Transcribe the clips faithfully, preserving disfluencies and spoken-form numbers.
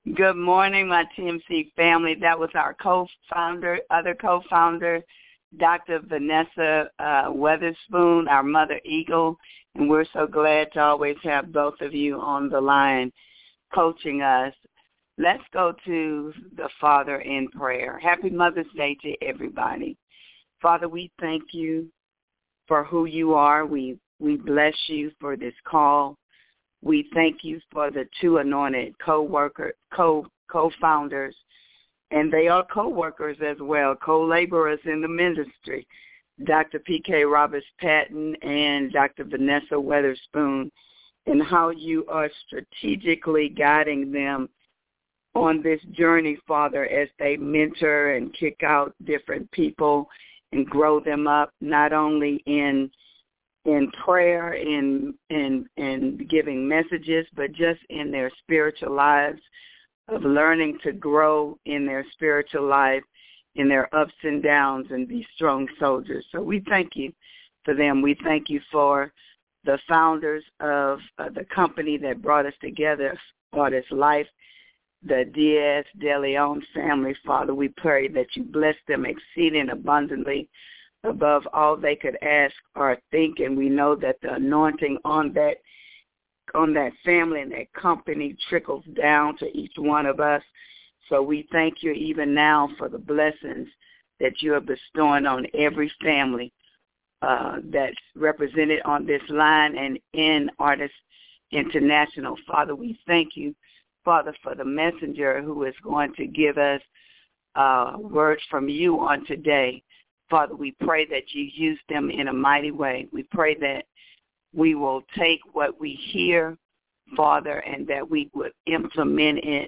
Good morning, my T M C family. That was our co-founder, other co-founder, Doctor Vanessa uh, Weatherspoon, our mother eagle, and we're so glad to always have both of you on the line coaching us. Let's go to the Father in prayer. Happy Mother's Day to everybody. Father, we thank you for who you are. We we bless you for this call. We thank you for the two anointed co-worker, co, co-founders, and they are co-workers as well, co-laborers in the ministry, Doctor P K Roberts-Patton and Doctor Vanessa Weatherspoon, and how you are strategically guiding them on this journey, Father, as they mentor and kick out different people and grow them up, not only in in prayer, in in in giving messages, but just in their spiritual lives, of learning to grow in their spiritual life, in their ups and downs, and be strong soldiers. So we thank you for them. We thank you for the founders of uh, the company that brought us together, Artist Life, the Diaz de Leon family. Father, we pray that you bless them exceeding abundantly above all they could ask or think, and we know that the anointing on that on that family and that company trickles down to each one of us. So we thank you even now for the blessings that you are bestowing on every family uh, that's represented on this line and in Artists International. Father, we thank you, Father, for the messenger who is going to give us uh, words from you on today. Father, we pray that you use them in a mighty way. We pray that we will take what we hear, Father, and that we would implement it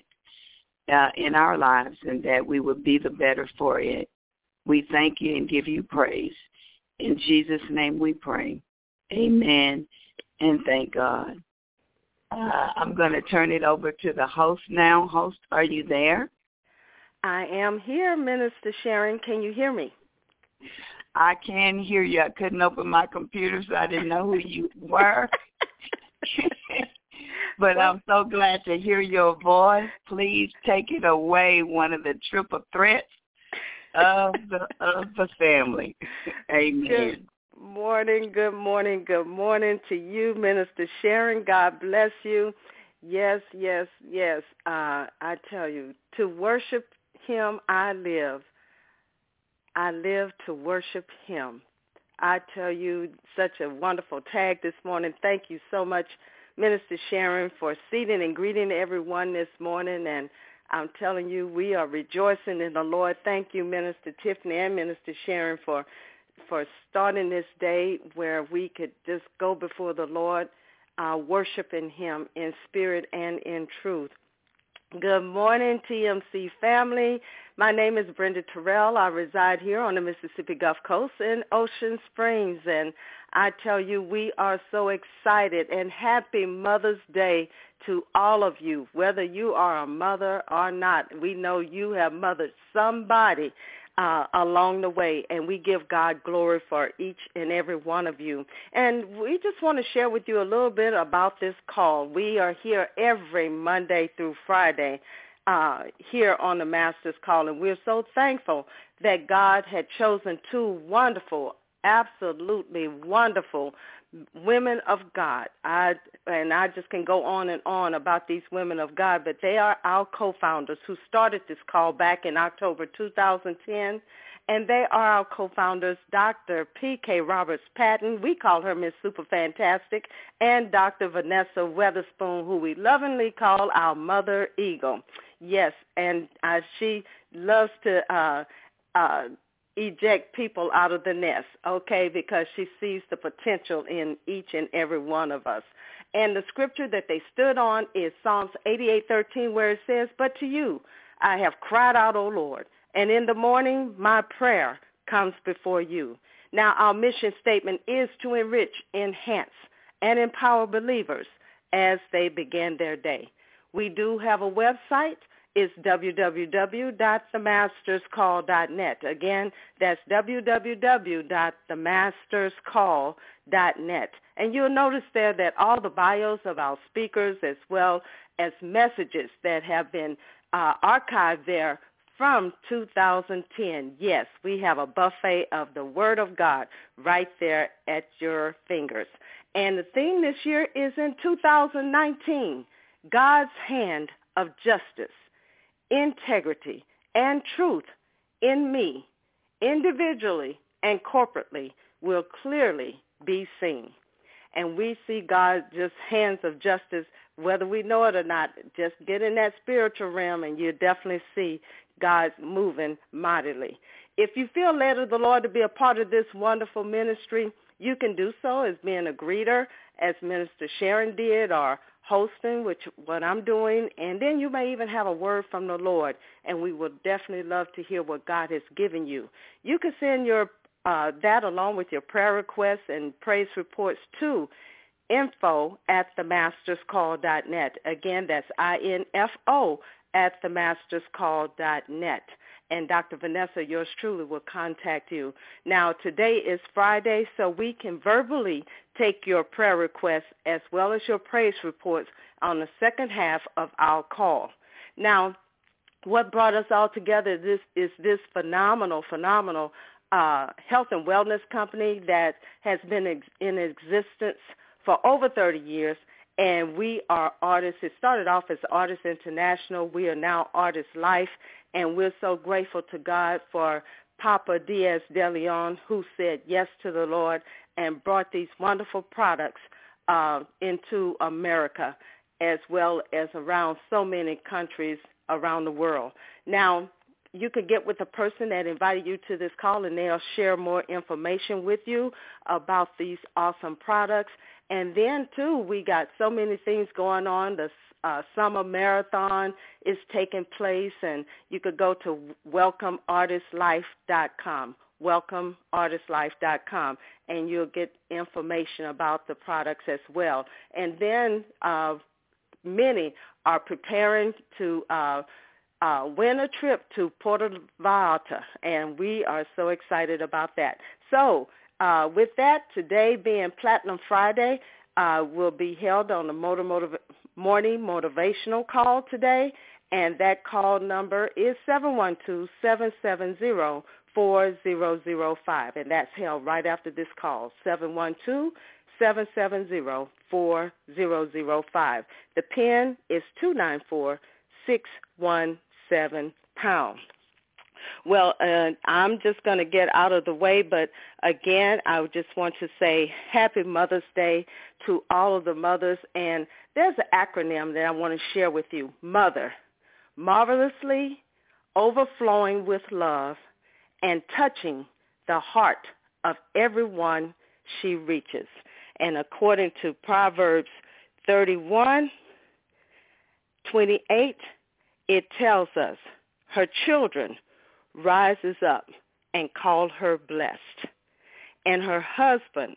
uh, in our lives, and that we would be the better for it. We thank you and give you praise. In Jesus' name we pray. Amen, and thank God. Uh, I'm going to turn it over to the host now. Host, are you there? I am here, Minister Sharon. Can you hear me? I can hear you. I couldn't open my computer, so I didn't know who you were. But I'm so glad to hear your voice. Please take it away, one of the triple threats of the of the family. Amen. Good morning, good morning, good morning to you, Minister Sharon. God bless you. Yes, yes, yes. Uh, I tell you, to worship him I live. I live to worship him. I tell you, such a wonderful tag this morning. Thank you so much, Minister Sharon, for seating and greeting everyone this morning. And I'm telling you, we are rejoicing in the Lord. Thank you, Minister Tiffany and Minister Sharon, for for starting this day where we could just go before the Lord, uh, worshiping him in spirit and in truth. Good morning, T M C family. My name is Brenda Terrell. I reside here on the Mississippi Gulf Coast in Ocean Springs, and I tell you, we are so excited, and happy Mother's Day to all of you, whether you are a mother or not. We know you have mothered somebody Uh, along the way, and we give God glory for each and every one of you. And we just want to share with you a little bit about this call. We are here every Monday through Friday uh, here on the Master's Call, and we're so thankful that God had chosen two wonderful, absolutely wonderful women of God. I and I just can go on and on about these women of God, but they are our co-founders who started this call back in October two thousand ten, and they are our co-founders, Doctor P K Roberts-Patton, we call her Miss Super Fantastic, and Doctor Vanessa Weatherspoon, who we lovingly call our Mother Eagle. Yes, and uh, she loves to uh, uh, eject people out of the nest, okay, because she sees the potential in each and every one of us. And the scripture that they stood on is Psalms eighty-eight thirteen, where it says, "But to you I have cried out, O Lord, and in the morning my prayer comes before you." Now, our mission statement is to enrich, enhance, and empower believers as they begin their day. We do have a website. It's w w w dot the masters call dot net. Again, that's w w w dot the masters call dot net. And you'll notice there that all the bios of our speakers, as well as messages that have been uh, archived there from two thousand ten. Yes, we have a buffet of the Word of God right there at your fingers. And the theme this year is in two thousand nineteen, God's hand of justice, integrity, and truth in me, individually and corporately, will clearly be seen. And we see God's just hands of justice, whether we know it or not. Just get in that spiritual realm and you definitely see God's moving mightily. If you feel led of the Lord to be a part of this wonderful ministry, you can do so as being a greeter, as Minister Sharon did, or hosting, which what I'm doing, and then you may even have a word from the Lord, and we would definitely love to hear what God has given you. You can send your uh, that along with your prayer requests and praise reports to info at the masters call dot net. Again, that's I N F O at the masters call dot net. And Doctor Vanessa, yours truly, will contact you. Now, today is Friday, so we can verbally take your prayer requests as well as your praise reports on the second half of our call. Now, what brought us all together this is this phenomenal, phenomenal uh, health and wellness company that has been ex- in existence for over thirty years. And we are Artists. It started off as Artists International. We are now Artists Life, and we're so grateful to God for Papa Diaz de Leon, who said yes to the Lord and brought these wonderful products uh, into America, as well as around so many countries around the world. Now, you could get with the person that invited you to this call, and they'll share more information with you about these awesome products. And then, too, we got so many things going on. The uh, summer marathon is taking place, and you could go to welcome artist life dot com, welcome artist life dot com, and you'll get information about the products as well. And then uh, many are preparing to uh, uh, win a trip to Puerto Vallarta, and we are so excited about that. So uh, with that, today being Platinum Friday, uh, will be held on the motor motiv- morning motivational call today, and that call number is seven one two, seven seven zero, four zero zero five, and that's held right after this call, seven one two, seven seven zero, four zero zero five. The PIN is two nine four, six one seven pound. Well, uh, I'm just going to get out of the way, but again, I just want to say Happy Mother's Day to all of the mothers, and there's an acronym that I want to share with you. MOTHER, marvelously overflowing with love and touching the heart of everyone she reaches. And according to Proverbs thirty-one twenty-eight, it tells us her children rises up and call her blessed. And her husband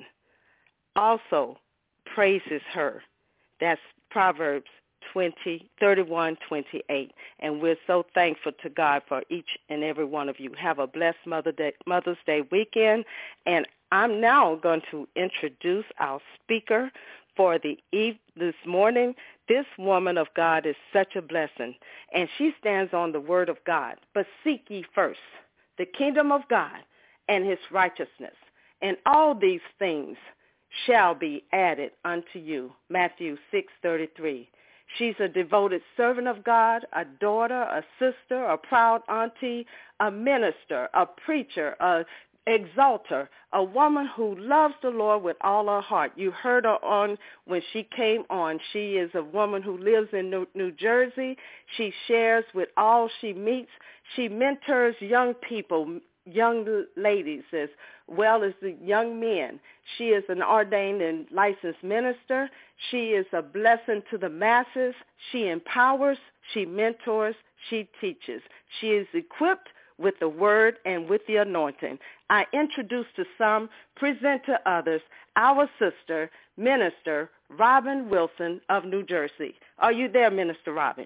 also praises her. That's Proverbs twenty, thirty-one twenty-eight. And we're so thankful to God for each and every one of you. Have a blessed Mother Day, Mother's Day weekend. And I'm now going to introduce our speaker for the eve this morning. This woman of God is such a blessing, and she stands on the word of God. But seek ye first the kingdom of God and his righteousness, and all these things shall be added unto you. Matthew six thirty-three. She's a devoted servant of God, a daughter, a sister, a proud auntie, a minister, a preacher, a exalter, a woman who loves the Lord with all her heart. You heard her on when she came on. She is a woman who lives in New, New Jersey. She shares with all she meets. She mentors young people, young ladies as well as the young men. She is an ordained and licensed minister. She is a blessing to the masses. She empowers, she mentors, she teaches. She is equipped with the word and with the anointing. I introduce to some, present to others, our sister, Minister Robin Wilson of New Jersey. Are you there, Minister Robin?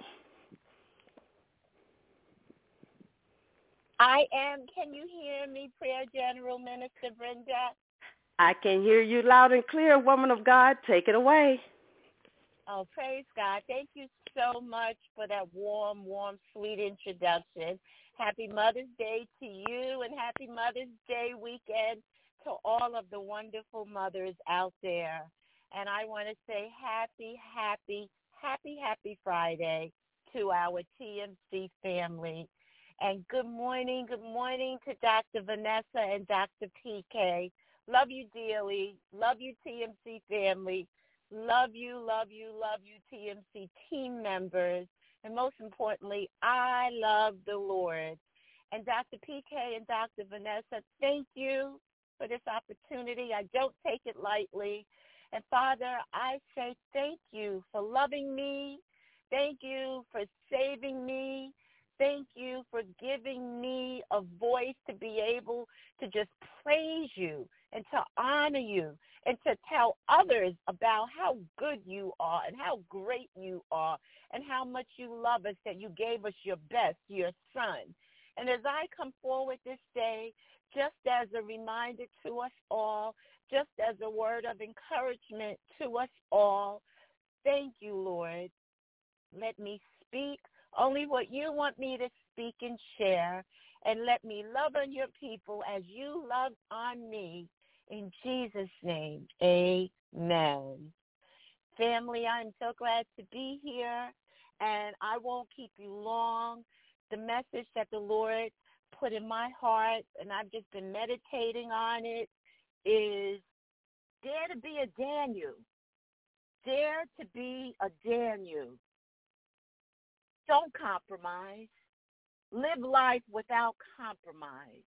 I am. Can you hear me, Prayer General Minister Brenda? I can hear you loud and clear, woman of God. Take it away. Oh, praise God. Thank you so much for that warm, warm, sweet introduction. Happy Mother's Day to you, and happy Mother's Day weekend to all of the wonderful mothers out there. And I want to say happy, happy, happy, happy Friday to our T M C family. And good morning, good morning to Doctor Vanessa and Doctor P K. Love you dearly. Love you, T M C family. Love you, love you, love you, T M C team members. And most importantly, I love the Lord. And Doctor P K and Doctor Vanessa, thank you for this opportunity. I don't take it lightly. And Father, I say thank you for loving me. Thank you for saving me. Thank you for giving me a voice to be able to just praise you and to honor you and to tell others about how good you are and how great you are and how much you love us, that you gave us your best, your son. And as I come forward this day, just as a reminder to us all, just as a word of encouragement to us all, thank you, Lord. Let me speak only what you want me to speak and share, and let me love on your people as you love on me. In Jesus' name, amen. Family, I'm so glad to be here, and I won't keep you long. The message that the Lord put in my heart, and I've just been meditating on it, is dare to be a Daniel. Dare to be a Daniel. Don't compromise. Live life without compromise.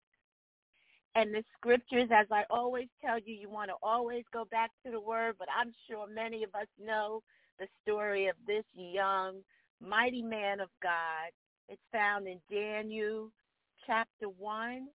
And the scriptures, as I always tell you, you want to always go back to the word, but I'm sure many of us know the story of this young, mighty man of God. It's found in Daniel chapter one.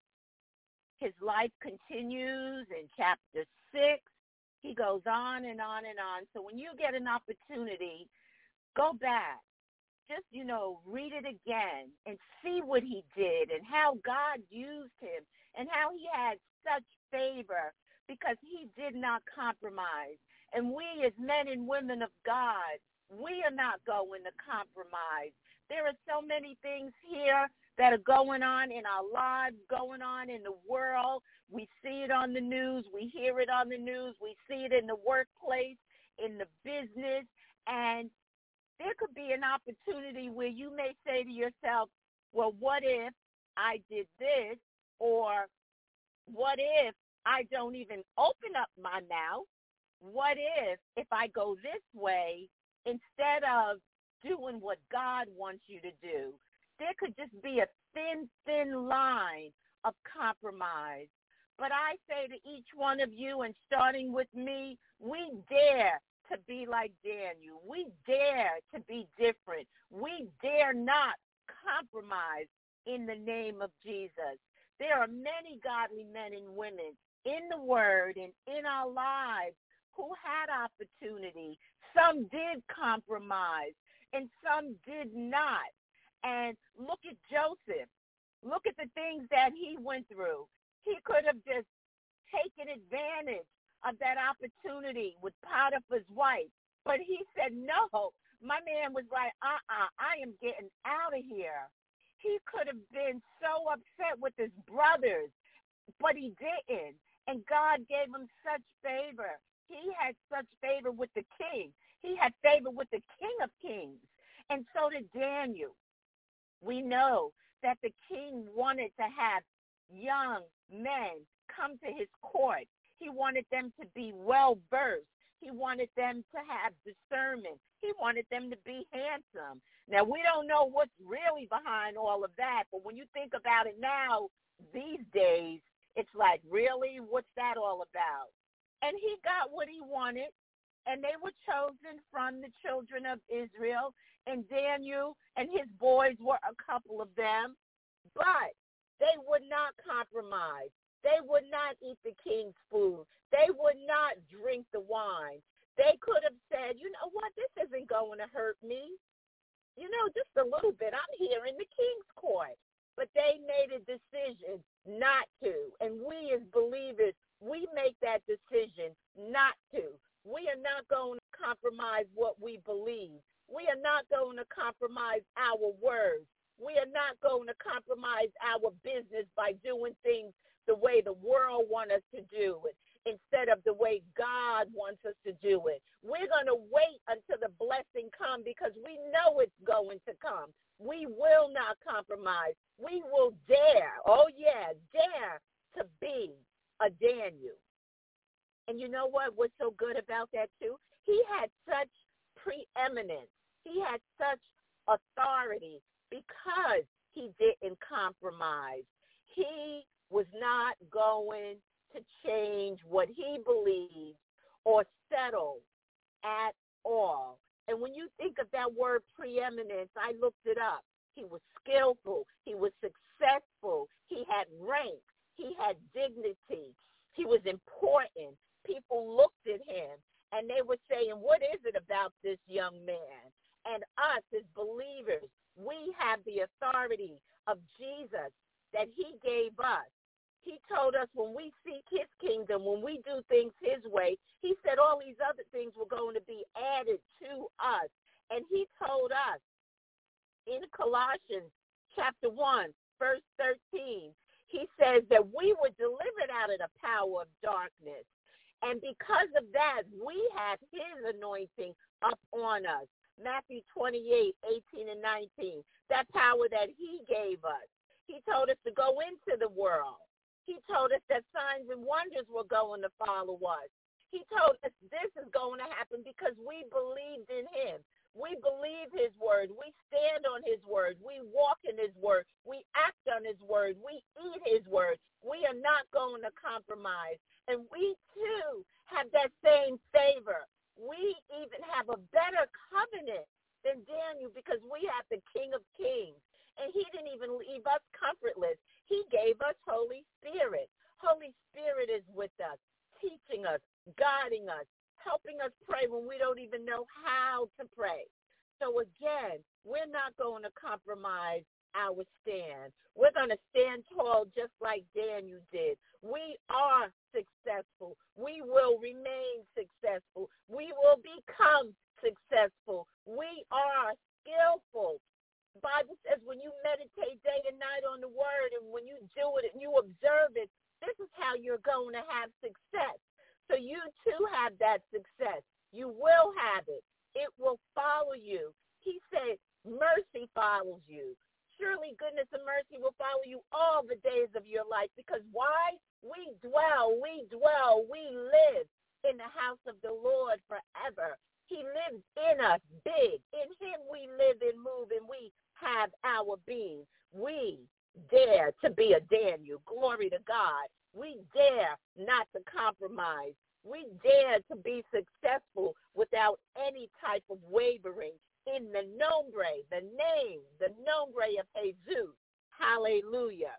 His life continues in chapter six. He goes on and on and on. So when you get an opportunity, go back. Just, you know, read it again and see what he did and how God used him and how he had such favor because he did not compromise. And we as men and women of God, we are not going to compromise. There are so many things here that are going on in our lives, going on in the world. We see it on the news. We hear it on the news. We see it in the workplace, in the business, and there could be an opportunity where you may say to yourself, well, what if I did this? Or what if I don't even open up my mouth? What if, if I go this way instead of doing what God wants you to do? There could just be a thin, thin line of compromise. But I say to each one of you, and starting with me, we dare to be like Daniel. We dare to be different. We dare not compromise in the name of Jesus. There are many godly men and women in the Word and in our lives who had opportunity. Some did compromise and some did not. And look at Joseph. Look at the things that he went through. He could have just taken advantage of that opportunity with Potiphar's wife. But he said, no. My man was like, uh-uh, I am getting out of here. He could have been so upset with his brothers, but he didn't. And God gave him such favor. He had such favor with the king. He had favor with the King of Kings. And so did Daniel. We know that the king wanted to have young men come to his court. He wanted them to be well-versed. He wanted them to have discernment. He wanted them to be handsome. Now, we don't know what's really behind all of that, but when you think about it now, these days, it's like, really? What's that all about? And he got what he wanted, and they were chosen from the children of Israel, and Daniel and his boys were a couple of them, but they would not compromise. They would not eat the king's food. They would not drink the wine. They could have said, you know what, this isn't going to hurt me. You know, just a little bit. I'm here in the king's court. But they made a decision not to. And we as believers, we make that decision not to. We are not going to compromise what we believe. We are not going to compromise our words. We are not going to compromise our business by doing things the way the world wants us to do it instead of the way God wants us to do it. We're going to wait until the blessing comes because we know it's going to come. We will not compromise. We will dare, oh yeah, dare to be a Daniel. And you know what? What's so good about that too? He had such preeminence. He had such authority because he didn't compromise. He was not going to change what he believed or settle at all. And when you think of that word preeminence, I looked it up. He was skillful. He was successful. He had rank. He had dignity. He was important. People looked at him and they were saying, what is it about this young man? And us as believers, we have the authority of Jesus that he gave us. He told us when we seek his kingdom, when we do things his way, he said all these other things were going to be added to us. And he told us in Colossians chapter one, verse thirteen, he says that we were delivered out of the power of darkness. And because of that, we have his anointing up on us. Matthew twenty-eight, eighteen and nineteen, that power that he gave us. He told us to go into the world. He told us that signs and wonders were going to follow us. He told us this is going to happen because we believed in him. We believe his word. We stand on his word. We walk in his word. We act on his word. We eat his word. We are not going to compromise. And we, too, have that same favor. We even have a better covenant than Daniel because we have the King of Kings. And he didn't even leave us comfortless. He gave us Holy Spirit. Holy Spirit is with us, teaching us, guiding us, helping us pray when we don't even know how to pray. So again, we're not going to compromise our stand. We're going to stand tall just like Daniel did. We are successful. We will remain successful. We will become successful. We are skillful. The Bible says when you meditate day and night on the word and when you do it and you observe it, this is how you're going to have success. So you too have that success. You will have it. It will follow you. He said mercy follows you. Surely goodness and mercy will follow you all the days of your life. Because why? We dwell, we dwell, we live in the house of the Lord forever. He lives in us big. In him we live and move and we have our being. We dare to be a Daniel. Glory to God. We dare not to compromise. We dare to be successful without any type of wavering. In the nombre, the name, the nombre of Jesus. Hallelujah.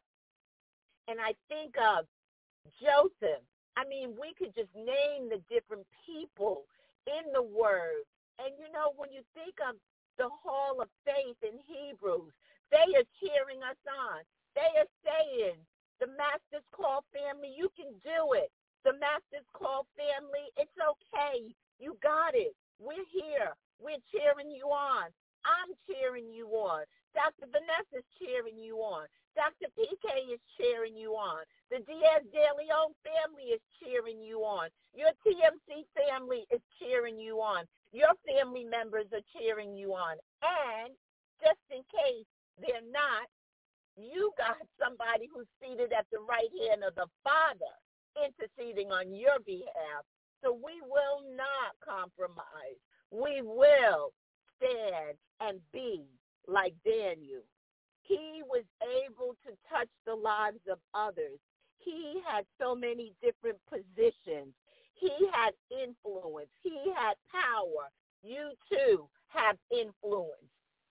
And I think of Joseph. I mean, we could just name the different people in the word. And, you know, when you think of the hall of faith in Hebrews, they are cheering us on. They are saying, the Master's Call family, you can do it. The Master's Call family, it's okay. You got it. We're here. We're cheering you on. I'm cheering you on. Doctor Vanessa's cheering you on. Doctor P K is cheering you on. The Diaz De Leon family is cheering you on. Your T M C family is cheering you on. Your family members are cheering you on. And just in case they're not, you got somebody who's seated at the right hand of the Father interceding on your behalf. So we will not compromise. We will stand and be like Daniel. He was able to touch the lives of others. He had so many different positions. He had influence. He had power. You too have influence.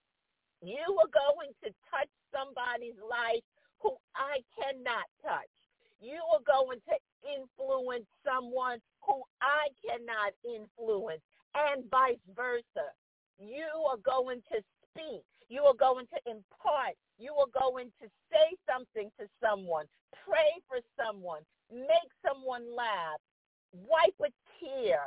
You are going to touch somebody's life who I cannot touch. You are going to influence someone who I cannot influence, and vice versa. You are going to speak. You are going to impart. You are going to say something to someone, pray for someone, make someone laugh, wipe a tear,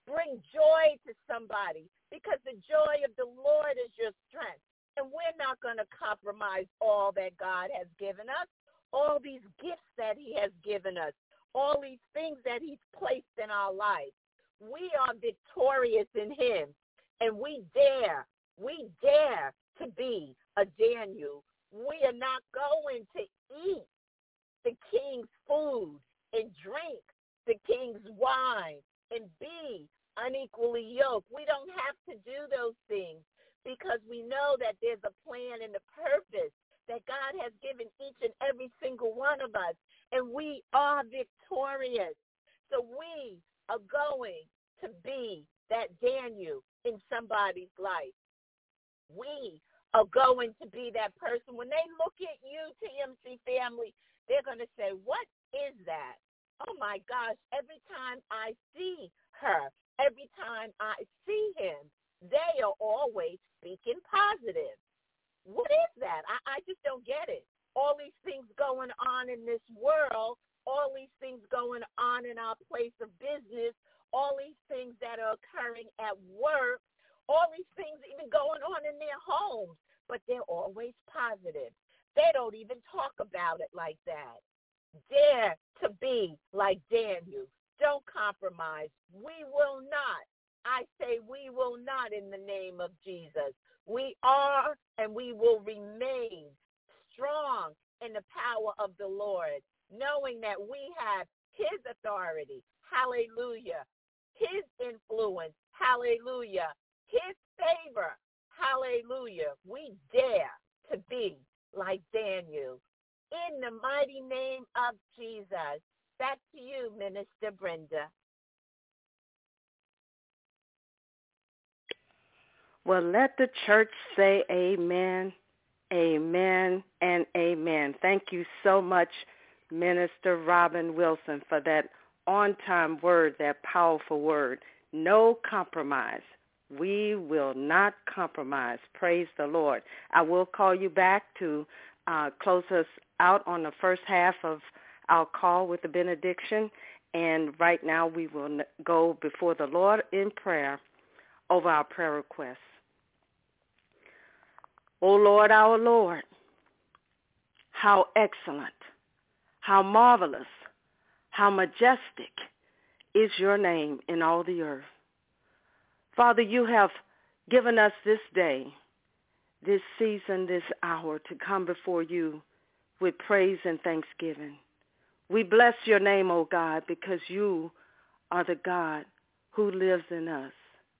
Bring joy to somebody, because the joy of the Lord is your strength. And we're not going to compromise all that God has given us, all these gifts that he has given us, all these things that he's placed in our life. We are victorious in him, and we dare, we dare to be a Daniel. We are not going to eat the king's food and drink the king's wine and be unequally yoked. We don't have to do those things, because we know that there's a plan and a purpose that God has given each and every single one of us, and we are victorious. So we are going to be that Daniel in somebody's life. We are going to be that person. When they look at you, T M C family, they're going to say, what is that? Oh, my gosh, every time I see her, every time I see him, they are always speaking positive. What is that? I, I just don't get it. All these things going on in this world, all these things going on in our place of business, all these things that are occurring at work, all these things even going on in their homes, but they're always positive. They don't even talk about it like that. Dare to be like Daniel. Don't compromise. We will not. I say we will not in the name of Jesus. We are and we will remain strong in the power of the Lord, knowing that we have his authority, hallelujah, his influence, hallelujah, his favor, hallelujah. We dare to be like Daniel. In the mighty name of Jesus. Back to you, Minister Brenda. Well, let the church say amen, amen, and amen. Thank you so much, Minister Robin Wilson, for that on-time word, that powerful word. No compromise. We will not compromise. Praise the Lord. I will call you back to uh, close us out on the first half of our call with the benediction. And right now we will go before the Lord in prayer over our prayer requests. O Lord, our Lord, how excellent, how marvelous, how majestic is your name in all the earth. Father, you have given us this day, this season, this hour to come before you with praise and thanksgiving. We bless your name, O God, because you are the God who lives in us.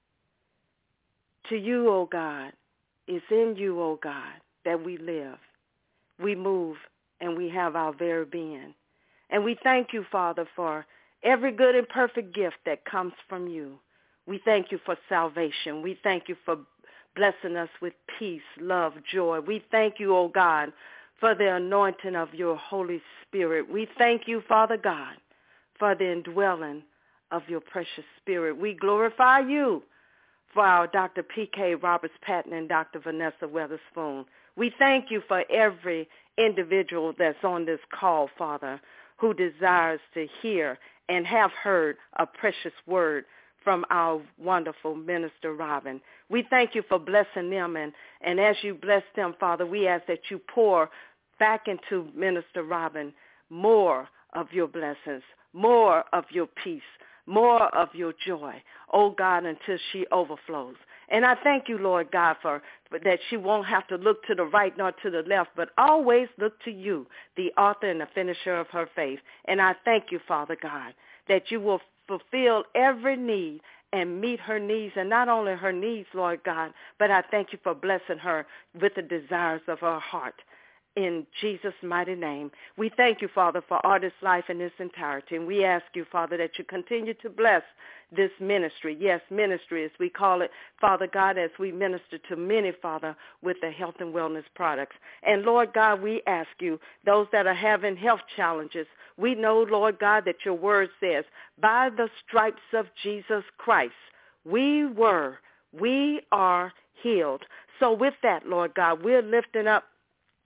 To you, O God, it's in you, O God, that we live, we move, and we have our very being. And we thank you, Father, for every good and perfect gift that comes from you. We thank you for salvation. We thank you for blessing us with peace, love, joy. We thank you, O God, for the anointing of your Holy Spirit. We thank you, Father God, for the indwelling of your precious Spirit. We glorify you for our Doctor P K Roberts-Patton and Doctor Vanessa Weatherspoon. We thank you for every individual that's on this call, Father, who desires to hear and have heard a precious word from our wonderful Minister Robin. We thank you for blessing them, and, and as you bless them, Father, we ask that you pour back into Minister Robin more of your blessings, more of your peace, more of your joy, oh God, until she overflows. And I thank you, Lord God, for, for that she won't have to look to the right nor to the left, but always look to you, the author and the finisher of her faith. And I thank you, Father God, that you will fulfill every need and meet her needs, and not only her needs, Lord God, but I thank you for blessing her with the desires of her heart. In Jesus' mighty name, we thank you, Father, for Artist Life in its entirety. And we ask you, Father, that you continue to bless this ministry. Yes, ministry as we call it, Father God, as we minister to many, Father, with the health and wellness products. And Lord God, we ask you, those that are having health challenges, we know, Lord God, that your word says, by the stripes of Jesus Christ, we were, we are healed. So with that, Lord God, we're lifting up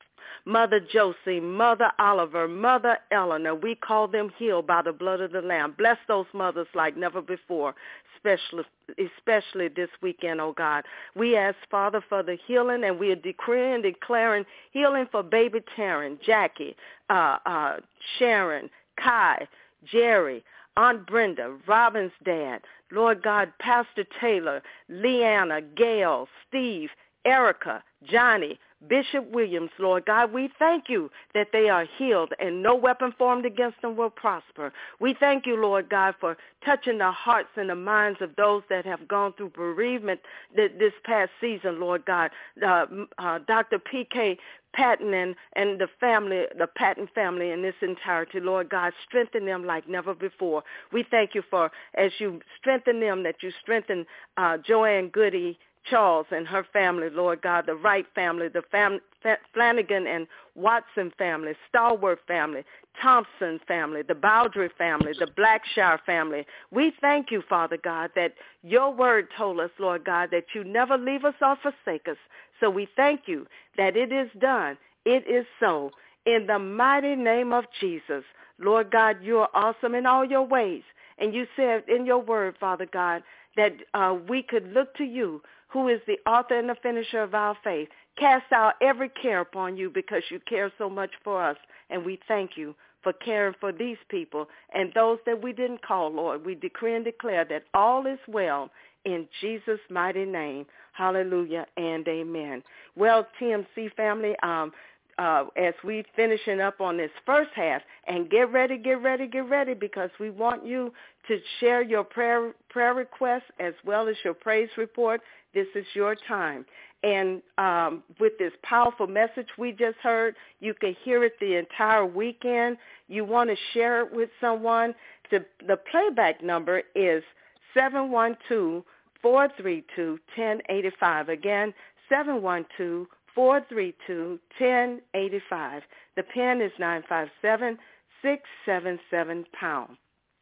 Mother Josie, Mother Oliver, Mother Eleanor. We call them healed by the blood of the Lamb. Bless those mothers like never before, especially, especially this weekend, oh God. We ask, Father, for the healing, and we are decreeing and declaring healing for baby Taryn, Jackie, uh, uh, Sharon, Kai, Jerry, Aunt Brenda, Robin's dad, Lord God, Pastor Taylor, Leanna, Gail, Steve, Erica, Johnny, Bishop Williams, Lord God, we thank you that they are healed and no weapon formed against them will prosper. We thank you, Lord God, for touching the hearts and the minds of those that have gone through bereavement this past season, Lord God. Uh, uh, Doctor P K Patton and, and the family, the Patton family in this entirety, Lord God, strengthen them like never before. We thank you for, as you strengthen them, that you strengthen uh, Joanne Goody Charles and her family, Lord God, the Wright family, the fam- Flanagan and Watson family, Stalwart family, Thompson family, the Bowdry family, the Blackshire family. We thank you, Father God, that your word told us, Lord God, that you never leave us or forsake us. So we thank you that it is done. It is so. In the mighty name of Jesus, Lord God, you are awesome in all your ways. And you said in your word, Father God, that uh, we could look to you, who is the author and the finisher of our faith. Cast out every care upon you because you care so much for us. And we thank you for caring for these people and those that we didn't call, Lord. We decree and declare that all is well in Jesus' mighty name. Hallelujah and amen. Well, T M C family, um, uh, as we finishing up on this first half, and get ready, get ready, get ready, because we want you to share your prayer prayer requests as well as your praise report. This is your time. And um, with this powerful message we just heard, you can hear it the entire weekend. You want to share it with someone. The, the playback number is seven one two, four three two, one zero eight five. Again, seven one two, four three two, one zero eight five. The PIN is nine five seven, six seven seven pound.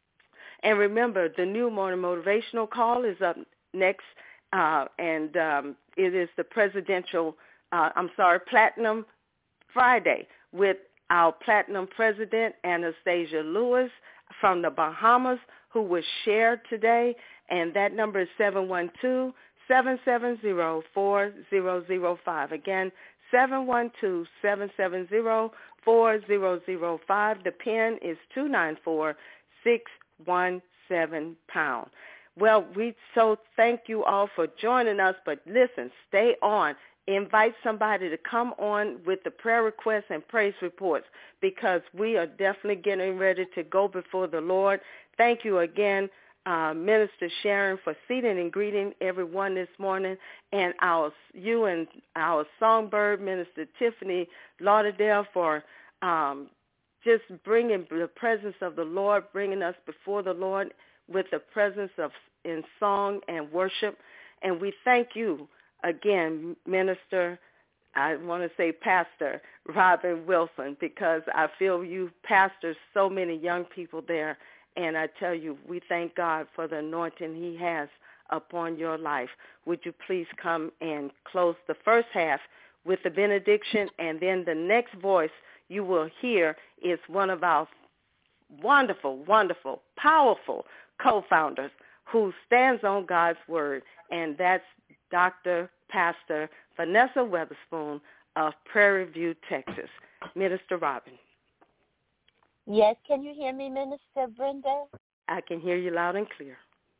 And remember, the new morning motivational call is up next, uh, and um, it is the presidential, uh, I'm sorry, Platinum Friday with our Platinum President, Anastasia Lewis from the Bahamas, who was shared today, and that number is seven one two, seven seven zero, four zero zero five. Again, seven one two, seven seven zero, four zero zero five. The PIN is two nine four, six one seven pound. Well, we so thank you all for joining us, but listen, stay on. Invite somebody to come on with the prayer requests and praise reports, because we are definitely getting ready to go before the Lord. Thank you again, uh, Minister Sharon, for seating and greeting everyone this morning, and our you and our songbird, Minister Tiffany Lauderdale, for um, just bringing the presence of the Lord, bringing us before the Lord with the presence of in song and worship. And we thank you again, Minister, I want to say Pastor Robin Wilson, because I feel you pastors so many young people there. And I tell you, we thank God for the anointing he has upon your life. Would you please come and close the first half with the benediction, and then the next voice you will hear is one of our wonderful, wonderful, powerful co-founders who stands on God's word, and that's Doctor Pastor Vanessa Weatherspoon of Prairie View, Texas. Minister Robin. Yes, can you hear me, Minister Brenda? I can hear you loud and clear.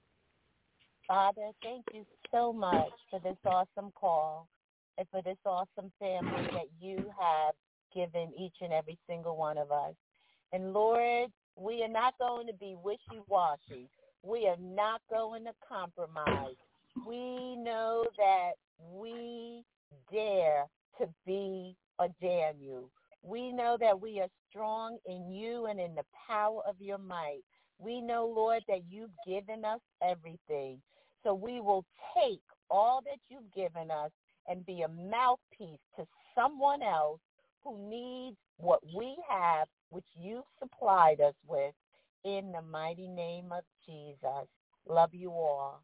Father, thank you so much for this awesome call and for this awesome family that you have given each and every single one of us. And Lord, we are not going to be wishy-washy. We are not going to compromise. We know that we dare to be a Daniel. We know that we are strong in you and in the power of your might. We know, Lord, that you've given us everything. So we will take all that you've given us and be a mouthpiece to someone else who needs what we have, which you've supplied us with, in the mighty name of Jesus. Love you all.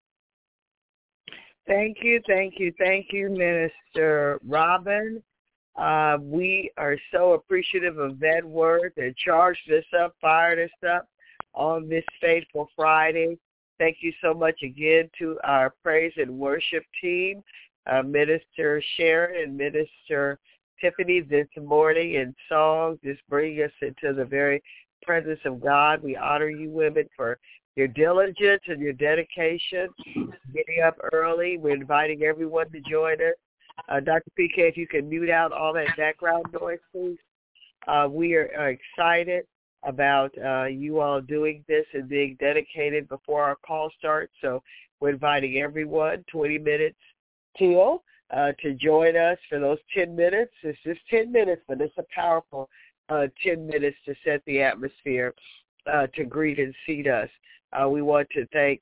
Thank you, thank you, thank you, Minister Robin. Uh, we are so appreciative of that word that charged us up, fired us up on this faithful Friday. Thank you so much again to our praise and worship team, uh, Minister Sharon and Minister Tiffany this morning in song. Just bring us into the very presence of God. We honor you women for your diligence and your dedication, getting up early. We're inviting everyone to join us. Uh, Doctor P K, if you can mute out all that background noise, please. Uh, we are, are excited about uh, you all doing this and being dedicated before our call starts. So we're inviting everyone twenty minutes till uh, to join us for those ten minutes. It's just ten minutes, but it's a powerful uh, ten minutes to set the atmosphere uh, to greet and seat us. Uh, we want to thank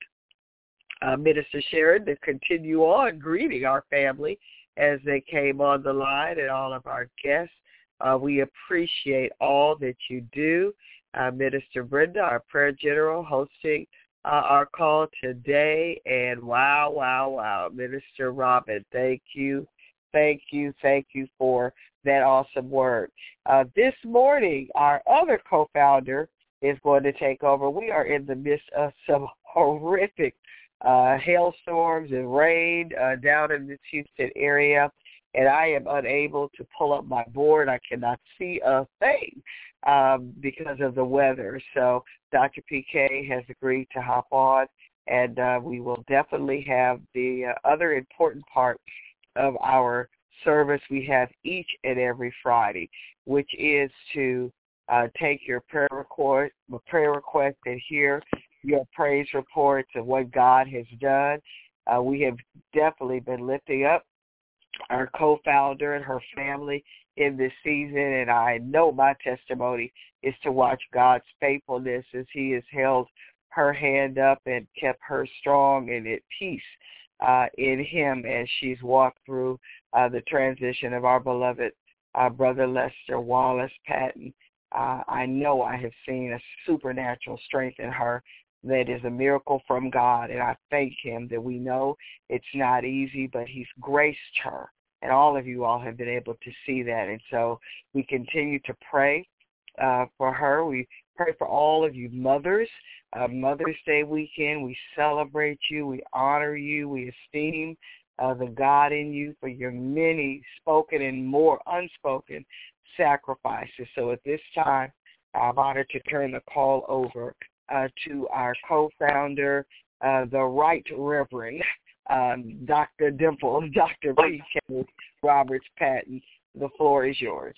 uh, Minister Sharon to continue on greeting our family as they came on the line and all of our guests. Uh, we appreciate all that you do. Uh, Minister Brenda, our prayer general, hosting uh, our call today. And wow, wow, wow, Minister Robin, thank you, thank you, thank you for that awesome work. Uh, this morning, our other co-founder is going to take over. We are in the midst of some horrific uh, hailstorms and rain uh, down in this Houston area, and I am unable to pull up my board. I cannot see a thing um, because of the weather. So Doctor P K has agreed to hop on, and uh, we will definitely have the uh, other important part of our service we have each and every Friday, which is to uh, take your prayer request, prayer request and hear your praise reports of what God has done. Uh, we have definitely been lifting up our co-founder and her family in this season, and I know my testimony is to watch God's faithfulness as he has held her hand up and kept her strong and at peace uh, in him as she's walked through uh, the transition of our beloved uh, brother Lester Wallace Patton. Uh, I know I have seen a supernatural strength in her that is a miracle from God, and I thank him that we know it's not easy, but he's graced her, and all of you all have been able to see that, and so we continue to pray uh, for her. We pray for all of you mothers. Uh, Mother's Day weekend, we celebrate you, we honor you, we esteem uh, the God in you for your many spoken and more unspoken sacrifices. So at this time, I'm honored to turn the call over Uh, to our co-founder, uh, the Right Reverend um, Doctor Dimple, Doctor P K Roberts Patton. The floor is yours.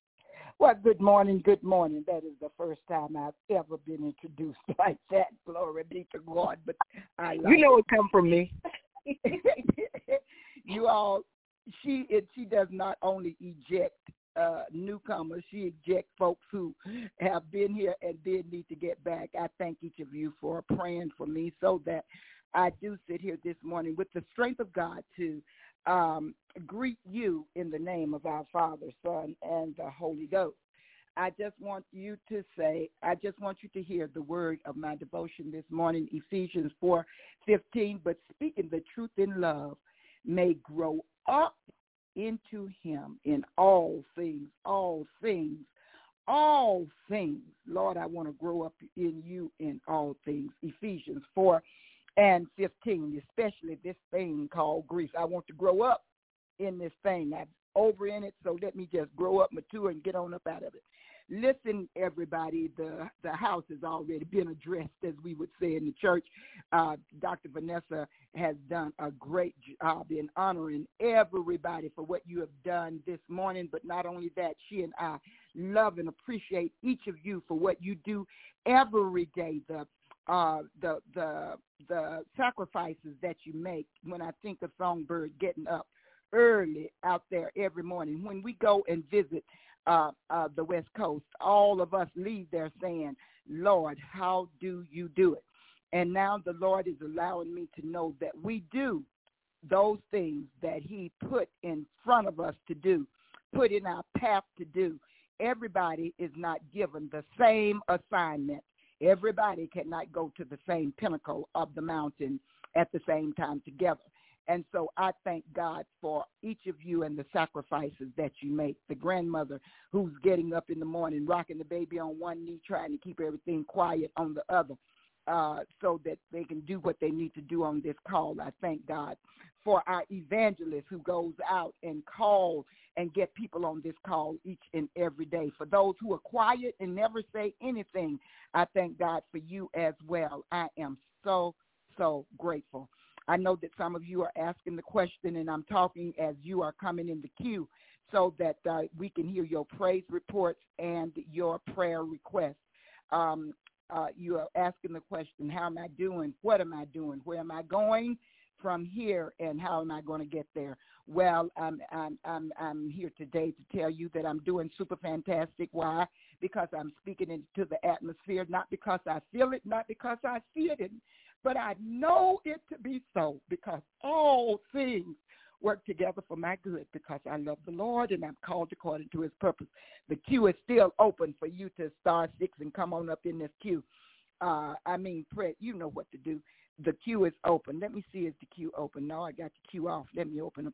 Well, good morning, good morning. That is the first time I've ever been introduced like that. Glory be to God. But I like you know it come from me. You all, she it, she does not only eject Uh, newcomers, she eject folks who have been here and did need to get back. I thank each of you for praying for me so that I do sit here this morning with the strength of God to um, greet you in the name of our Father, Son, and the Holy Ghost. I just want you to say, I just want you to hear the word of my devotion this morning, Ephesians four fifteen, but speaking the truth in love may grow up into him in all things, all things, all things. Lord, I want to grow up in you in all things. Ephesians four and fifteen, especially this thing called grief. I want to grow up in this thing. I'm over in it, so let me just grow up, mature, and get on up out of it. Listen, everybody, the, the house has already been addressed, as we would say in the church. Uh, Doctor Vanessa has done a great job in honoring everybody for what you have done this morning, but not only that, she and I love and appreciate each of you for what you do every day, the uh, the the the sacrifices that you make. When I think of Songbird getting up early out there every morning, when we go and visit Uh, uh, the West Coast, all of us leave there saying, Lord, how do you do it? And now the Lord is allowing me to know that we do those things that he put in front of us to do, put in our path to do. Everybody is not given the same assignment. Everybody cannot go to the same pinnacle of the mountain at the same time together. And so I thank God for each of you and the sacrifices that you make. The grandmother who's getting up in the morning, rocking the baby on one knee, trying to keep everything quiet on the other, uh, so that they can do what they need to do on this call. I thank God for our evangelist who goes out and calls and get people on this call each and every day. For those who are quiet and never say anything, I thank God for you as well. I am so, so grateful. I know that some of you are asking the question, and I'm talking as you are coming in the queue so that uh, we can hear your praise reports and your prayer requests. Um, uh, you are asking the question, how am I doing? What am I doing? Where am I going from here, and how am I going to get there? Well, I'm, I'm, I'm, I'm here today to tell you that I'm doing super fantastic. Why? Because I'm speaking into the atmosphere, not because I feel it, not because I see it, but I know it to be so, because all things work together for my good, because I love the Lord and I'm called according to his purpose. The queue is still open for you to star six and come on up in this queue. Uh, I mean, Fred, you know what to do. The queue is open. Let me see, is the queue open? No, I got the queue off. Let me open up.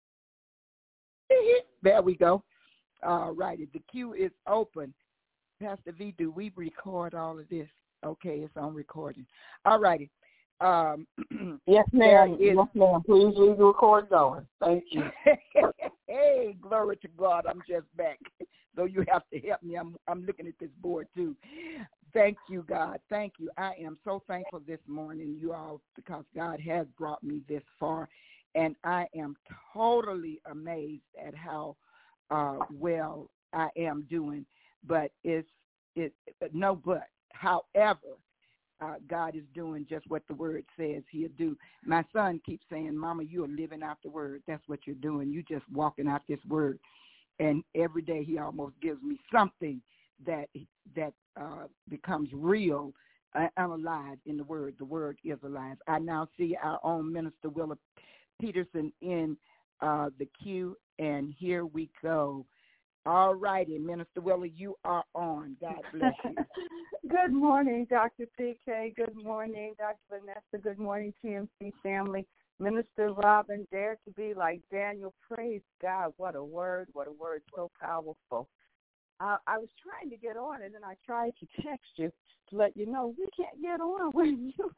There we go. All righty. The queue is open. Pastor V, do we record all of this? Okay, it's on recording. All righty. Um, yes, ma'am. Is, yes, ma'am. Please leave the record going. Thank you. Hey, glory to God. I'm just back. So you have to help me. I'm I'm looking at this board, too. Thank you, God. Thank you. I am so thankful this morning, you all, because God has brought me this far. And I am totally amazed at how uh, well I am doing. But it's it no but. However, uh, God is doing just what the word says he'll do. My son keeps saying, Mama, you are living out the word. That's what you're doing. You just walking out this word. And every day he almost gives me something that that uh, becomes real uh, and alive in the word. The word is alive. I now see our own Minister Willa Peterson in uh, the queue, and here we go. All righty, Minister Willa, you are on. God bless you. Good morning, Doctor P K. Good morning, Doctor Vanessa. Good morning, T M C family. Minister Robin, dare to be like Daniel. Praise God. What a word. What a word. So powerful. Uh, I was trying to get on, and then I tried to text you to let you know we can't get on when you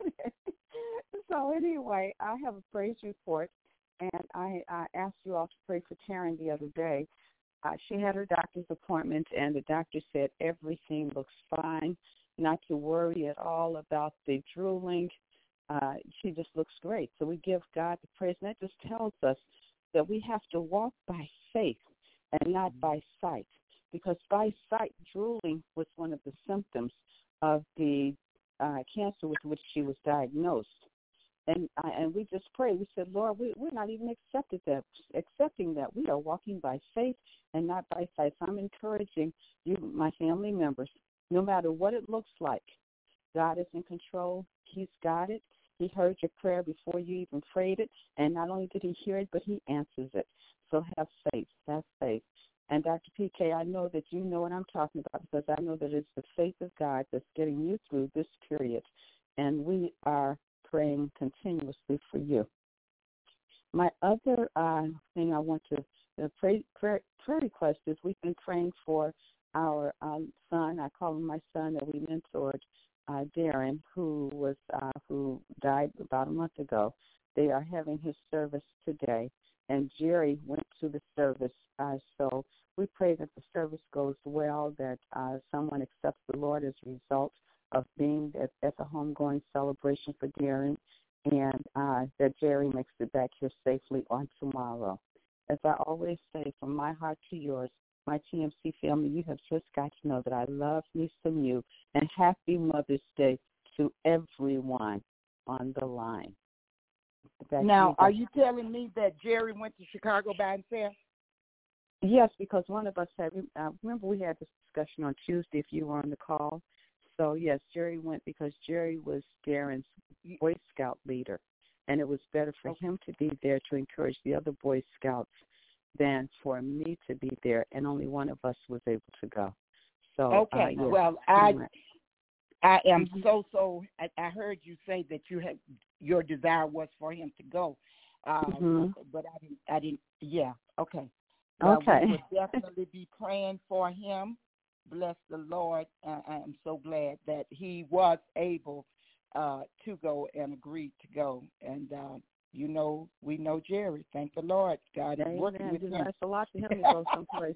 So anyway, I have a praise report, and I, I asked you all to pray for Taryn the other day. Uh, she had her doctor's appointment, and the doctor said everything looks fine, not to worry at all about the drooling. Uh, she just looks great. So we give God the praise, and that just tells us that we have to walk by faith and not by sight, because by sight, drooling was one of the symptoms of the uh, cancer with which she was diagnosed. And uh, and we just prayed. We said, Lord, we, we're not even accepted that, accepting that. We are walking by faith and not by sight. So I'm encouraging you, my family members, no matter what it looks like, God is in control. He's got it. He heard your prayer before you even prayed it. And not only did he hear it, but he answers it. So have faith. Have faith. And Doctor P K, I know that you know what I'm talking about, because I know that it's the faith of God that's getting you through this period. And we are praying continuously for you. My other uh, thing I want to the pray, prayer, prayer request is we've been praying for our um, son. I call him my son that we mentored, uh, Darren, who was uh, who died about a month ago. They are having his service today, and Jerry went to the service. Uh, so we pray that the service goes well, that uh, someone accepts the Lord as a result of being at, at the homegoing celebration for Darren, and uh, that Jerry makes it back here safely on tomorrow. As I always say, from my heart to yours, my T M C family, you have just got to know that I love me some you, and happy Mother's Day to everyone on the line. Back now, are you telling me that Jerry went to Chicago by himself? Yes, because one of us had, uh, remember we had this discussion on Tuesday if you were on the call. So, yes, Jerry went because Jerry was Darren's Boy Scout leader, and it was better for okay. him to be there to encourage the other Boy Scouts than for me to be there, and only one of us was able to go. So, okay, uh, yes. well, I I am mm-hmm. so, so, I, I heard you say that you had, your desire was for him to go. Um, mm-hmm. But I didn't, I didn't, yeah, okay. Well, okay. we will definitely be praying for him. Bless the Lord. I, I am so glad that he was able uh, to go and agreed to go. And, uh, you know, we know Jerry. Thank the Lord. God is working with him. That's a lot to him to go someplace.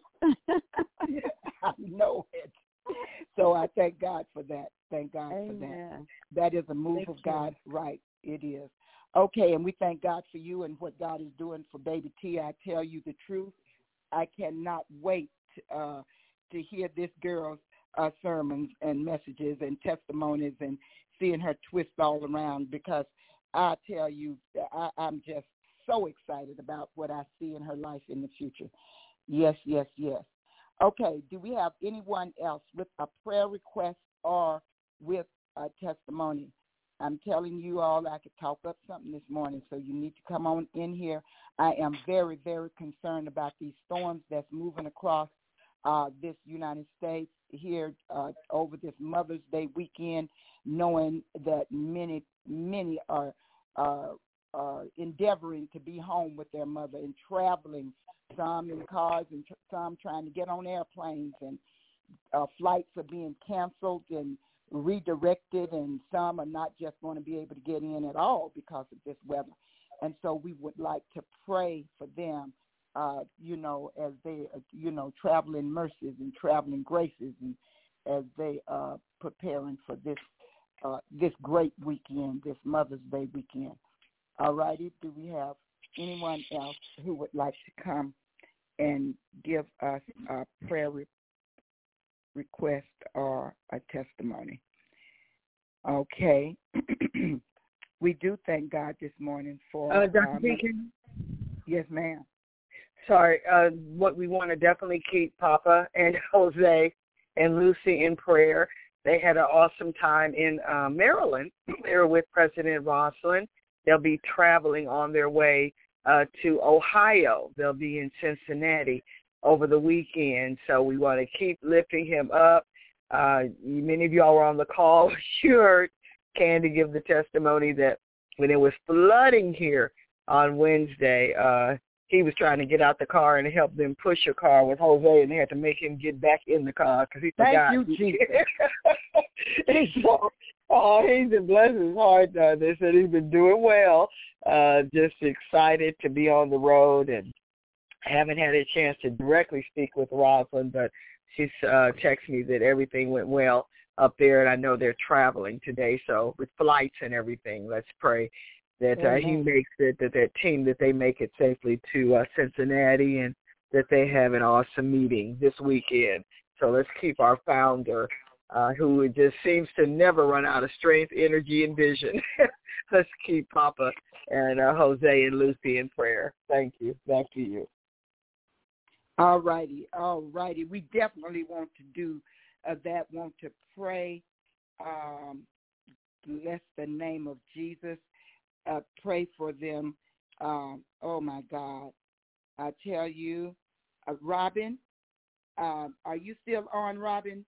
I know it. So I thank God for that. Thank God Amen. for that. That is a move thank of you. God. Right. It is. Okay, and we thank God for you and what God is doing for Baby T. I tell you the truth. I cannot wait uh, to hear this girl's uh, sermons and messages and testimonies and seeing her twist all around, because I tell you, I, I'm just so excited about what I see in her life in the future. Yes, yes, yes. Okay, do we have anyone else with a prayer request or with a testimony? I'm telling you all, I could talk up something this morning, so you need to come on in here. I am very, very concerned about these storms that's moving across uh, this United States here uh, over this Mother's Day weekend, knowing that many, many are, uh, are endeavoring to be home with their mother and traveling, some in cars and tr- some trying to get on airplanes, and uh, flights are being canceled and redirected, and some are not just going to be able to get in at all because of this weather. And so we would like to pray for them, uh, you know, as they, uh, you know, traveling mercies and traveling graces, and as they are uh, preparing for this uh, this great weekend, this Mother's Day weekend. All righty, do we have anyone else who would like to come and give us a prayer re- request or a testimony? Okay. We do thank God this morning for... Uh, Doctor um, Deacon? Yes, ma'am. Sorry. Uh, what we want to definitely keep Papa and Jose and Lucy in prayer. They had an awesome time in uh, Maryland. They were with President Roslin. They'll be traveling on their way uh, to Ohio. They'll be in Cincinnati over the weekend. So we want to keep lifting him up. Uh, many of y'all were on the call. You heard Candy give the testimony that when it was flooding here on Wednesday, uh, he was trying to get out the car and help them push a car with Jose, and they had to make him get back in the car because he forgot. Thank you, Jesus. And so, oh, he's been bless his heart. Uh, they said he's been doing well, uh, just excited to be on the road, and haven't had a chance to directly speak with Rosalind, but she's uh, texted me that everything went well up there, and I know they're traveling today, so with flights and everything, let's pray that uh, he makes it, that that team, that they make it safely to uh, Cincinnati, and that they have an awesome meeting this weekend. So let's keep our founder, uh, who just seems to never run out of strength, energy, and vision. Let's keep Papa and uh, Jose and Lucy in prayer. Thank you. Back to you. All righty, all righty. We definitely want to do uh, that, want to pray. Um, bless the name of Jesus. Uh, pray for them. Um, oh, my God. I tell you, uh, Robin, uh, are you still on, Robin?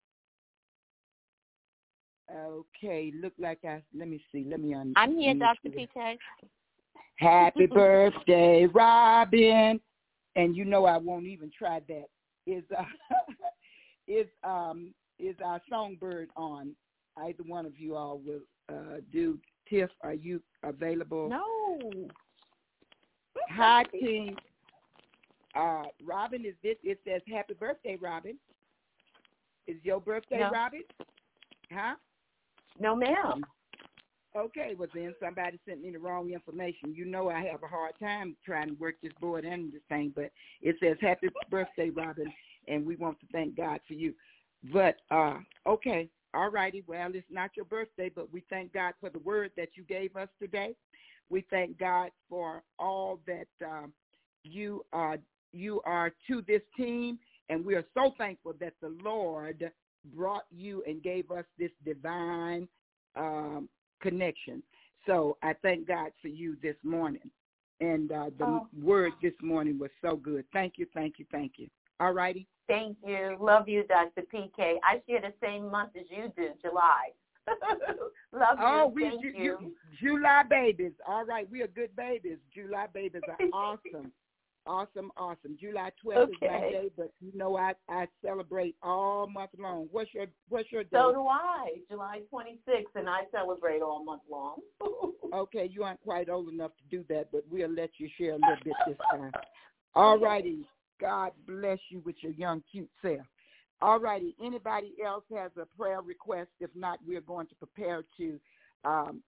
Okay, look like I, let me see. Let me un- I'm here, Doctor P K. Happy birthday, Robin. And you know I won't even try that. Is uh, is um is our songbird on? Either one of you all will uh, do. Tiff, are you available? No. Hi, team. Uh, Robin, is this? It says happy birthday, Robin. Is your birthday, No. Robin? Huh? No, ma'am. Okay, well then somebody sent me the wrong information. You know I have a hard time trying to work this board and this thing, but it says happy birthday, Robin, and we want to thank God for you. But, uh, okay, all righty, well, it's not your birthday, but we thank God for the word that you gave us today. We thank God for all that um, you are, you are to this team, and we are so thankful that the Lord brought you and gave us this divine um connection. So I thank God for you this morning. And uh, the oh. word this morning was so good. Thank you, thank you, thank you. All righty? Thank you. Love you, Doctor P K. I share the same month as you do, July. Love oh, you. we Thank ju- you. you. July babies. All right, we are good babies. July babies are awesome. Awesome, awesome. July twelfth Okay. is my day, but you know I, I celebrate all month long. What's your What's your day? So do I. July twenty-sixth, and I celebrate all month long. Okay, you aren't quite old enough to do that, but we'll let you share a little bit this time. All righty. God bless you with your young, cute self. All righty. Anybody else has a prayer request? If not, we're going to prepare to um,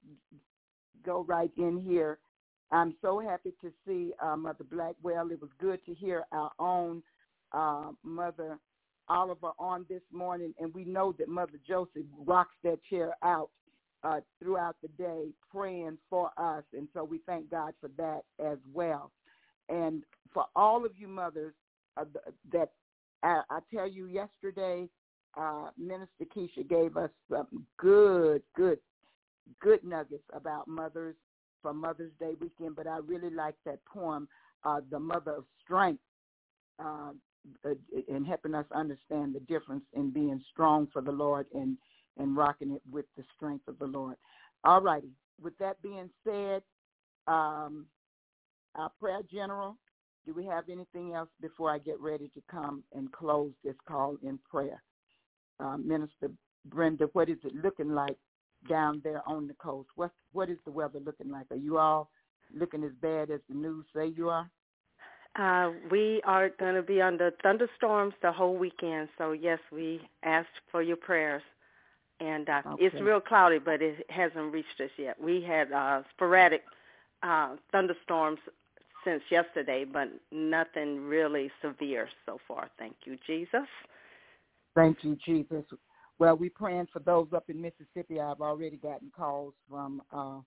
go right in here. I'm so happy to see uh, Mother Blackwell. It was good to hear our own uh, Mother Oliver on this morning, and we know that Mother Joseph rocks that chair out uh, throughout the day praying for us, and so we thank God for that as well. And for all of you mothers uh, that I, I tell you yesterday, uh, Minister Keisha gave us some good, good, good nuggets about mothers for Mother's Day weekend, but I really like that poem, uh, The Mother of Strength, uh, and helping us understand the difference in being strong for the Lord and, and rocking it with the strength of the Lord. All righty. With that being said, um, our prayer general, do we have anything else before I get ready to come and close this call in prayer? Uh, Minister Brenda, what is it looking like down there on the coast? What what is the weather looking like? Are you all looking as bad as the news say you are? Uh, we are going to be under thunderstorms the whole weekend, so yes, we asked for your prayers. And uh, Okay. It's real cloudy, but it hasn't reached us yet. We had uh, sporadic uh, thunderstorms since yesterday, but nothing really severe so far. Thank you, Jesus. Thank you, Jesus. Well, we're praying for those up in Mississippi. I've already gotten calls from uh,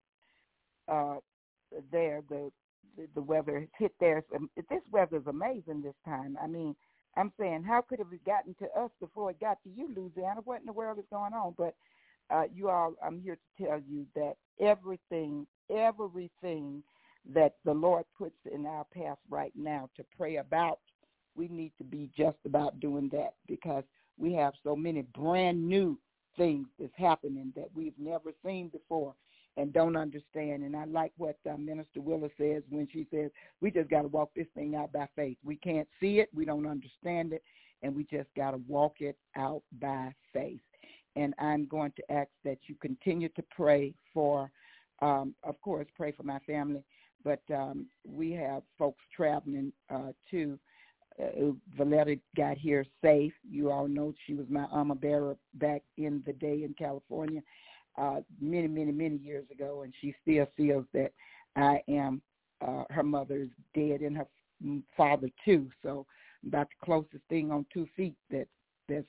uh, there. The, the the weather has hit there. This weather is amazing this time. I mean, I'm saying, how could it have gotten to us before it got to you, Louisiana? What in the world is going on? But uh, you all, I'm here to tell you that everything, everything that the Lord puts in our path right now to pray about, we need to be just about doing that, because we have so many brand new things that's happening that we've never seen before and don't understand. And I like what uh, Minister Willa says when she says, we just got to walk this thing out by faith. We can't see it, we don't understand it, and we just got to walk it out by faith. And I'm going to ask that you continue to pray for, um, of course, pray for my family, but um, we have folks traveling uh, to Uh, Valletta got here safe. You all know she was my armor bearer back in the day in California uh, many, many, many years ago, and she still feels that I am uh, her mother is dead and her father too. So about the closest thing on two feet that that's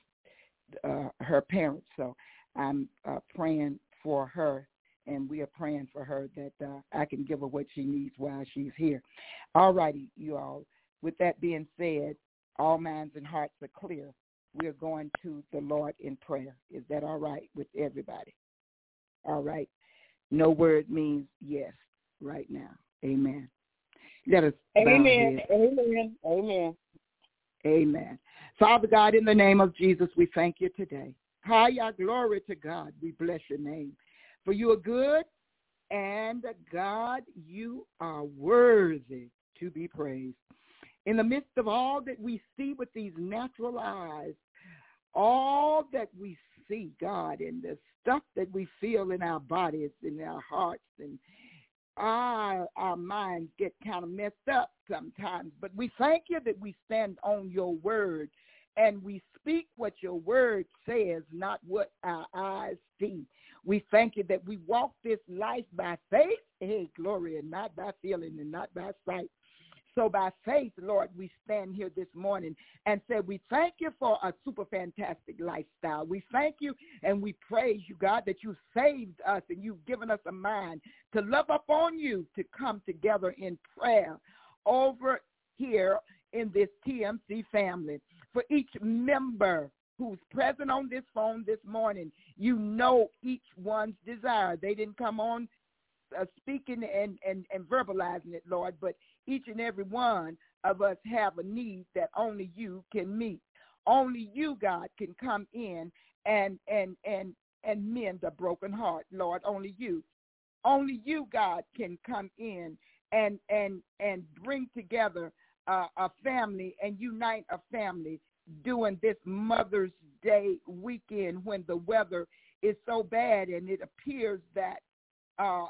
uh, her parents. So I'm uh, praying for her, and we are praying for her that uh, I can give her what she needs while she's here. All righty, you all. With that being said, all minds and hearts are clear. We are going to the Lord in prayer. Is that all right with everybody? All right. No word means yes right now. Amen. Let us bow our Amen. heads. Amen. Amen. Amen. Father God, in the name of Jesus, we thank you today. Hiya, glory to God. We bless your name. For you are good, and God, you are worthy to be praised. In the midst of all that we see with these natural eyes, all that we see, God, and the stuff that we feel in our bodies, in our hearts, and our, our minds get kind of messed up sometimes. But we thank you that we stand on your word, and we speak what your word says, not what our eyes see. We thank you that we walk this life by faith, hey, glory, and not by feeling and not by sight. So by faith, Lord, we stand here this morning and say we thank you for a super fantastic lifestyle. We thank you and we praise you, God, that you saved us and you've given us a mind to love up on you, to come together in prayer over here in this T M C family. For each member who's present on this phone this morning, you know each one's desire. They didn't come on Uh, speaking and, and, and verbalizing it, Lord, but each and every one of us have a need that only you can meet. Only you, God, can come in and and and and mend a broken heart, Lord. Only you, only you, God, can come in and and and bring together uh, a family and unite a family during this Mother's Day weekend when the weather is so bad and it appears that uh,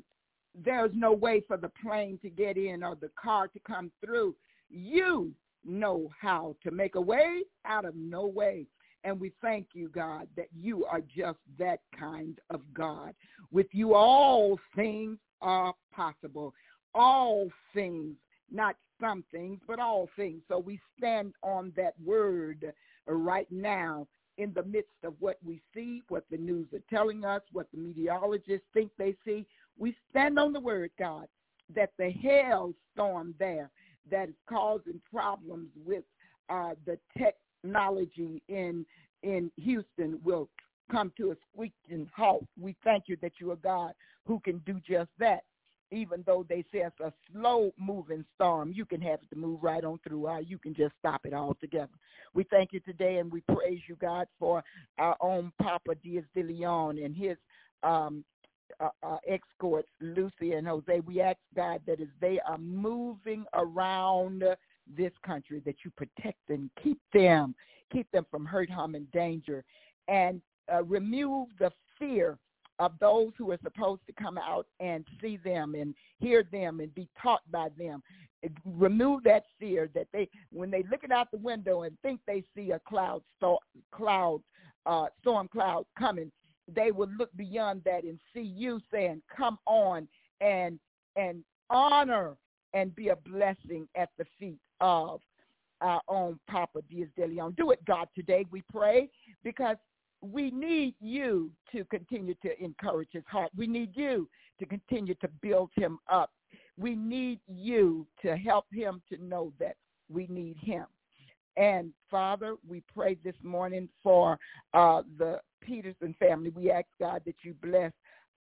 there's no way for the plane to get in or the car to come through. You know how to make a way out of no way. And we thank you, God, that you are just that kind of God. With you, all things are possible. All things, not some things, but all things. So we stand on that word right now in the midst of what we see, what the news are telling us, what the meteorologists think they see. We stand on the word, God, that the hailstorm there that is causing problems with uh, the technology in in Houston will come to a squeaking halt. We thank you that you are God who can do just that. Even though they say it's a slow-moving storm, you can have it to move right on through, or you can just stop it altogether. We thank you today, and we praise you, God, for our own Papa Diaz de Leon and his um, uh, uh, escorts, Lucy and Jose. We ask, God, that as they are moving around this country, that you protect them, keep them, keep them from hurt, harm, and danger, and uh, remove the fear of those who are supposed to come out and see them and hear them and be taught by them. Remove that fear that they, when they looking out the window and think they see a cloud, sto- cloud, uh, storm cloud coming, they will look beyond that and see you saying, come on and and honor and be a blessing at the feet of our own Papa Diaz de Leon. Do it, God, today, we pray, because we need you to continue to encourage his heart. We need you to continue to build him up. We need you to help him to know that we need him. And, Father, we pray this morning for uh, the Peterson family. We ask, God, that you bless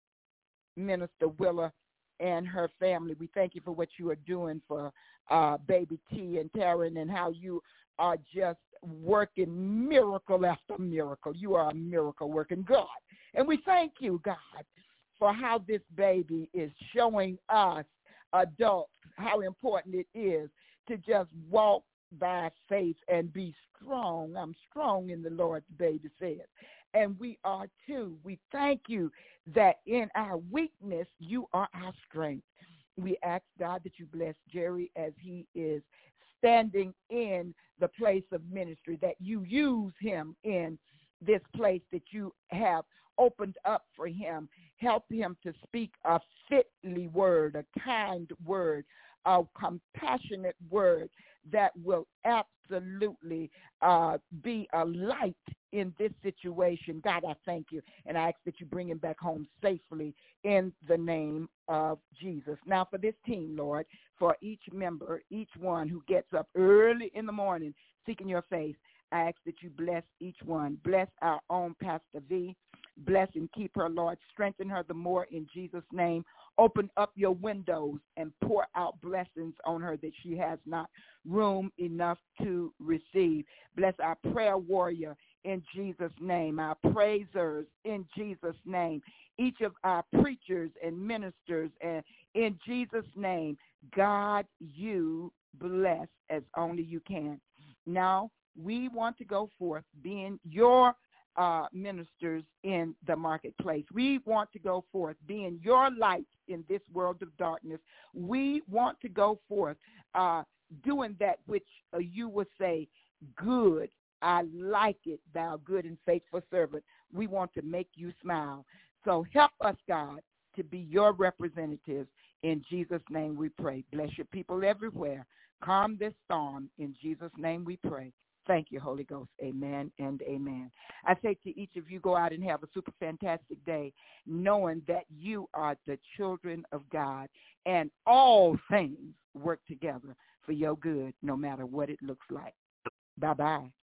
Minister Willa and her family. We thank you for what you are doing for uh, baby T and Taryn, and how you are just working miracle after miracle. You are a miracle working God. And we thank you, God, for how this baby is showing us adults how important it is to just walk by faith and be strong. I'm strong in the Lord, the baby says. And we are too. We thank you that in our weakness, you are our strength. We ask, God, that you bless Jerry as he is standing in the place of ministry, that you use him in this place that you have opened up for him. Help him to speak a fitly word, a kind word, a compassionate word that will absolutely uh, be a light in this situation. God, I thank you, and I ask that you bring him back home safely in the name of Jesus. Now for this team, Lord, for each member, each one who gets up early in the morning seeking your face, I ask that you bless each one. Bless our own Pastor V. Bless and keep her, Lord. Strengthen her the more in Jesus' name. Open up your windows and pour out blessings on her that she has not room enough to receive. Bless our prayer warrior in Jesus' name, our praisers in Jesus' name, each of our preachers and ministers, and in Jesus' name, God, you bless as only you can. Now, we want to go forth being your uh, ministers in the marketplace. We want to go forth being your light in this world of darkness. We want to go forth uh, doing that which uh, you would say, good, I like it, thou good and faithful servant. We want to make you smile. So help us, God, to be your representatives. In Jesus' name we pray. Bless your people everywhere. Calm this storm. In Jesus' name we pray. Thank you, Holy Ghost. Amen and amen. I say to each of you, go out and have a super fantastic day, knowing that you are the children of God, and all things work together for your good, no matter what it looks like. Bye-bye.